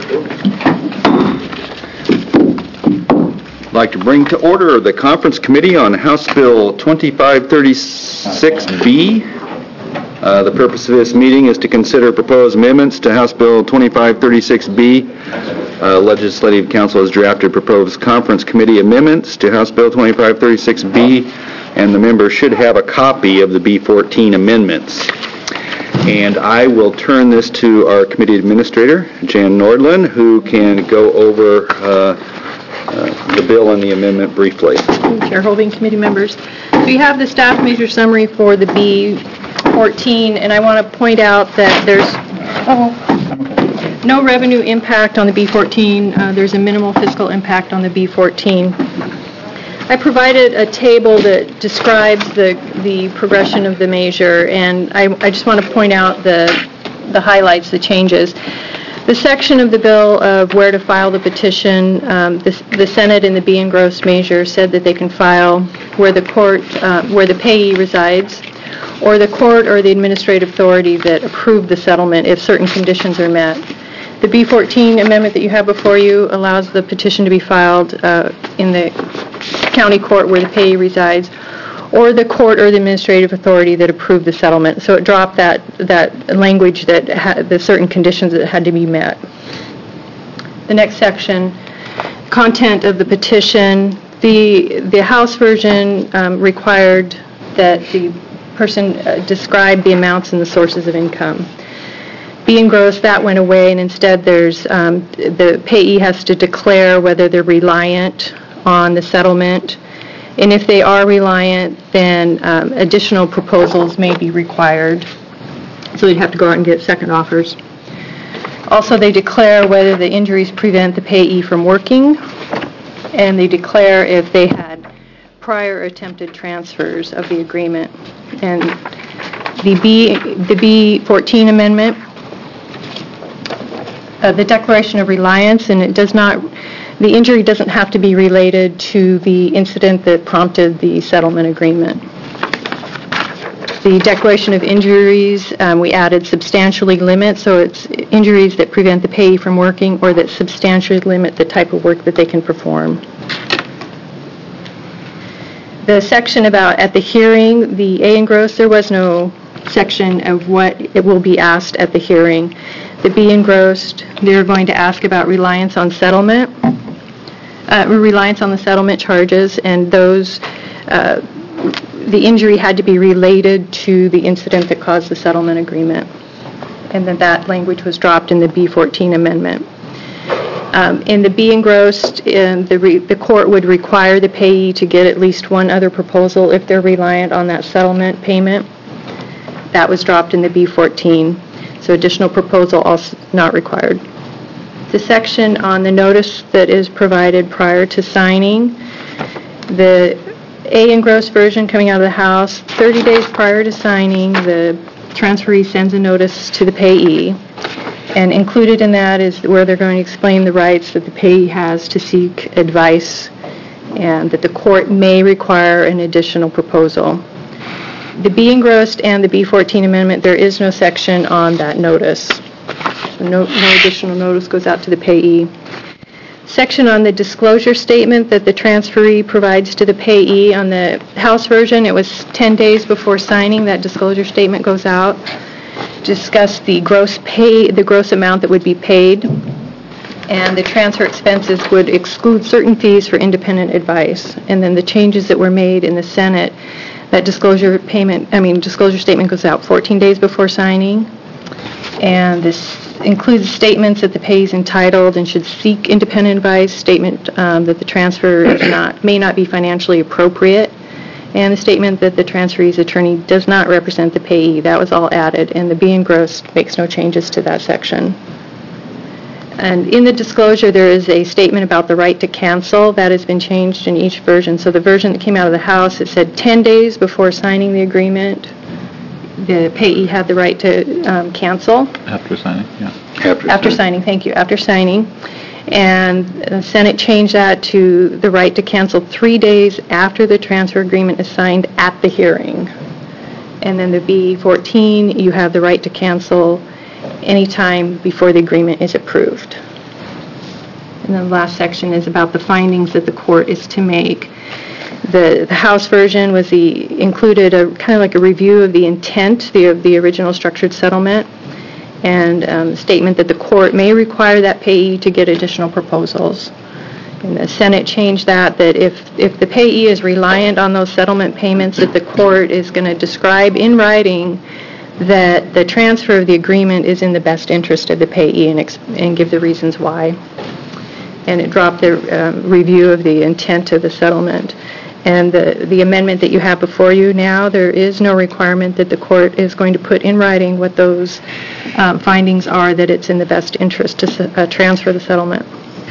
I'd like to bring to order the Conference Committee on House Bill 2536B. The purpose of this meeting is to consider proposed amendments to House Bill 2536B. Legislative Council has drafted proposed Conference Committee amendments to House Bill 2536B, and the members should have a copy of the B14 amendments. And I will turn this to our committee administrator, Jan Nordlund, who can go over the bill and the amendment briefly. Chairholding committee members, we have the staff measure summary for the B14, and I want to point out that there's no revenue impact on the B14. There's a minimal fiscal impact on the B14. I provided a table that describes the progression of the measure, and I just want to point out the highlights, the changes. The section of the bill of where to file the petition, the Senate in the B engrossed measure said that they can file where the court, where the payee resides, or the court or the administrative authority that approved the settlement if certain conditions are met. The B14 amendment that you have before you allows the petition to be filed in the county court where the payee resides, or the court or the administrative authority that approved the settlement. So it dropped that language that had the certain conditions that had to be met. The next section, content of the petition. The House version required that the person describe the amounts and the sources of income. B engrossed, that went away, and instead there's the payee has to declare whether they're reliant on the settlement. And if they are reliant, then additional proposals may be required. So they'd have to go out and get second offers. Also, they declare whether the injuries prevent the payee from working, and they declare if they had prior attempted transfers of the agreement. And the B14 amendment, the declaration of reliance, and it does not, the injury doesn't have to be related to the incident that prompted the settlement agreement. The declaration of injuries, we added substantially limit, so it's injuries that prevent the payee from working or that substantially limit the type of work that they can perform. The section about at the hearing, the A engrossed, there was no section of what it will be asked at the hearing. The B engrossed, they're going to ask about reliance on settlement, reliance on the settlement charges, and those, the injury had to be related to the incident that caused the settlement agreement. And then that language was dropped in the B14 amendment. In the B engrossed, the court would require the payee to get at least one other proposal if they're reliant on that settlement payment. That was dropped in the B14. So additional proposal also not required. The section on the notice that is provided prior to signing, the A engrossed version coming out of the House, 30 days prior to signing, the transferee sends a notice to the payee. And included in that is where they're going to explain the rights that the payee has to seek advice and that the court may require an additional proposal. The B engrossed and the B14 amendment, there is no section on that notice. So no additional notice goes out to the payee. Section on the disclosure statement that the transferee provides to the payee. On the House version, it was 10 days before signing that disclosure statement goes out. Discuss the gross amount that would be paid, and the transfer expenses would exclude certain fees for independent advice. And then the changes that were made in the Senate, that disclosure statement goes out 14 days before signing, and this includes statements that the payee is entitled and should seek independent advice, statement that the transfer may not be financially appropriate, and the statement that the transferee's attorney does not represent the payee. That was all added, and the B engrossed makes no changes to that section. And in the disclosure, there is a statement about the right to cancel. That has been changed in each version. So the version that came out of the House, it said 10 days before signing the agreement, the payee had the right to cancel. After signing, yeah. After signing, thank you. After signing. And the Senate changed that to the right to cancel 3 days after the transfer agreement is signed at the hearing. And then the B14, you have the right to cancel any time before the agreement is approved. and the last section is about the findings that the court is to make. The House version included kind of like a review of the intent of the original structured settlement, and a statement that the court may require that payee to get additional proposals. And the Senate changed that if the payee is reliant on those settlement payments, that the court is going to describe in writing that the transfer of the agreement is in the best interest of the payee and give the reasons why. And it dropped the review of the intent of the settlement. And the amendment that you have before you now, there is no requirement that the court is going to put in writing what those findings are, that it's in the best interest to transfer the settlement.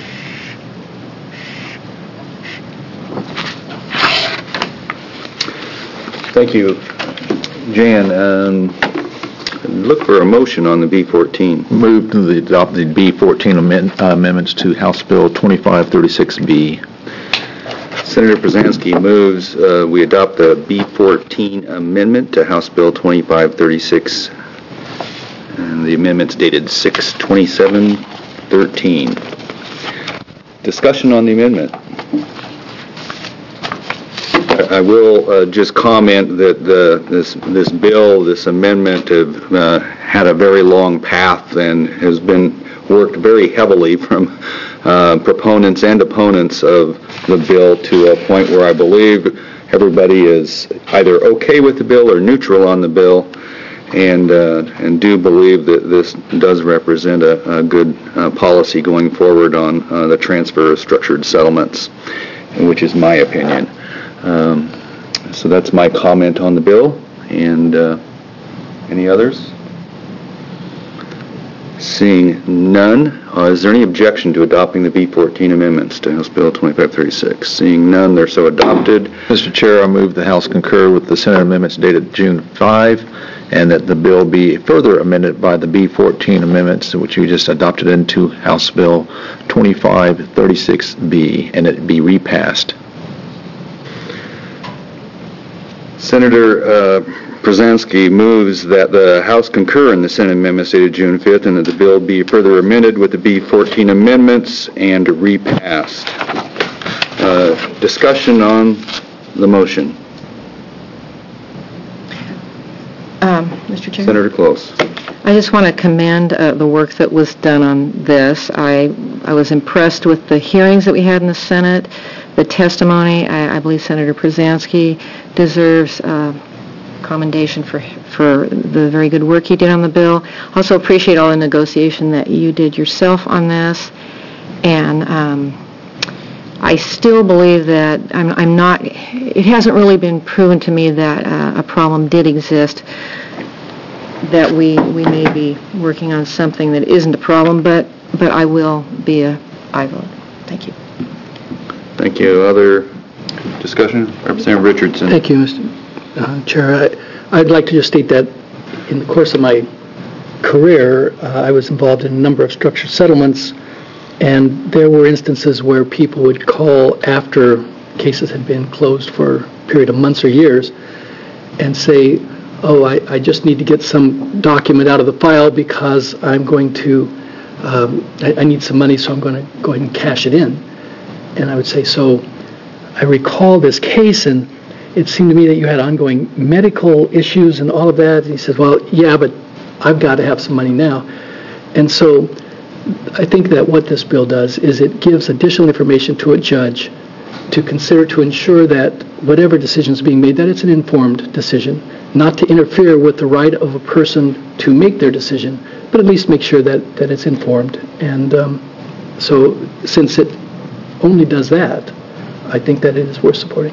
Thank you, Jan. Look for a motion on the B-14. Move to adopt the B-14 amendments to House Bill 2536B. Senator Brzezinski moves we adopt the B-14 amendment to House Bill 2536. And the amendment's dated 6/27/13. Discussion on the amendment. I will just comment that this bill, this amendment, had a very long path and has been worked very heavily from proponents and opponents of the bill to a point where I believe everybody is either okay with the bill or neutral on the bill, and do believe that this does represent a good policy going forward on the transfer of structured settlements, which is my opinion. So that's my comment on the bill. And any others? Seeing none, is there any objection to adopting the B-14 amendments to House Bill 2536? Seeing none, they're so adopted. Mr. Chair, I move the House concur with the Senate amendments dated June 5, and that the bill be further amended by the B-14 amendments, which you just adopted into House Bill 2536B, and it be repassed. Senator Brzezinski moves that the House concur in the Senate amendments dated June 5th and that the bill be further amended with the B-14 amendments and repassed. Discussion on the motion. Mr. Chair? Senator Close. I just want to commend the work that was done on this. I was impressed with the hearings that we had in the Senate, the testimony. I believe Senator Brzezinski deserves commendation for the very good work he did on the bill. Also appreciate all the negotiation that you did yourself on this. And I still believe that it hasn't really been proven to me that a problem did exist, that we may be working on something that isn't a problem, but I will be a aye vote. Thank you. Thank you. Other discussion? Representative Richardson. Thank you, Mr. Chair. I'd like to just state that in the course of my career, I was involved in a number of structured settlements, and there were instances where people would call after cases had been closed for a period of months or years and say, oh, I just need to get some document out of the file because I'm going to, I need some money, so I'm going to go ahead and cash it in. And I would say, so I recall this case, and it seemed to me that you had ongoing medical issues and all of that. And he said, well, yeah, but I've got to have some money now. And so I think that what this bill does is it gives additional information to a judge to consider, to ensure that whatever decision is being made, that it's an informed decision, not to interfere with the right of a person to make their decision, but at least make sure that it's informed. And so since it only does that, I think that it is worth supporting.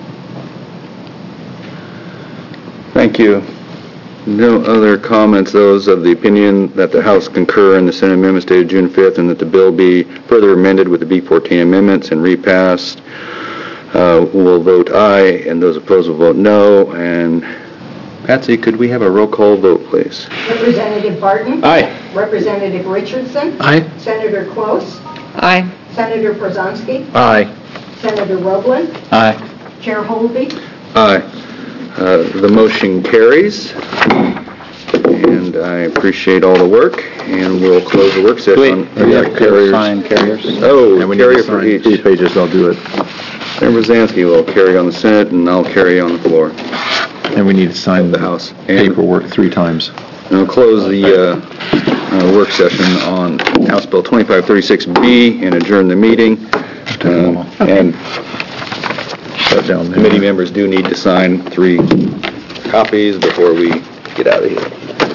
Thank you. No other comments. Those of the opinion that the House concur in the Senate amendments dated June 5th and that the bill be further amended with the B-14 amendments and repassed will vote aye, and those opposed will vote no. And Patsy, could we have a roll call vote, please? Representative Barton? Aye. Representative Richardson? Aye. Senator Close? Aye. Senator Brzezinski? Aye. Senator Roeblen? Aye. Chair Holby? Aye. The motion carries. And and I appreciate all the work, and we'll close the work session. Do we have carriers? Sign carriers? Oh, And we need to carrier for sign each. 3 pages, I'll do it. Member Zansky will carry on the Senate, and I'll carry on the floor. And we need to sign The House. And paperwork 3 times. I'll close the work session on House Bill 2536B and adjourn the meeting. And Shut down there. committee members do need to sign 3 copies before we get out of here.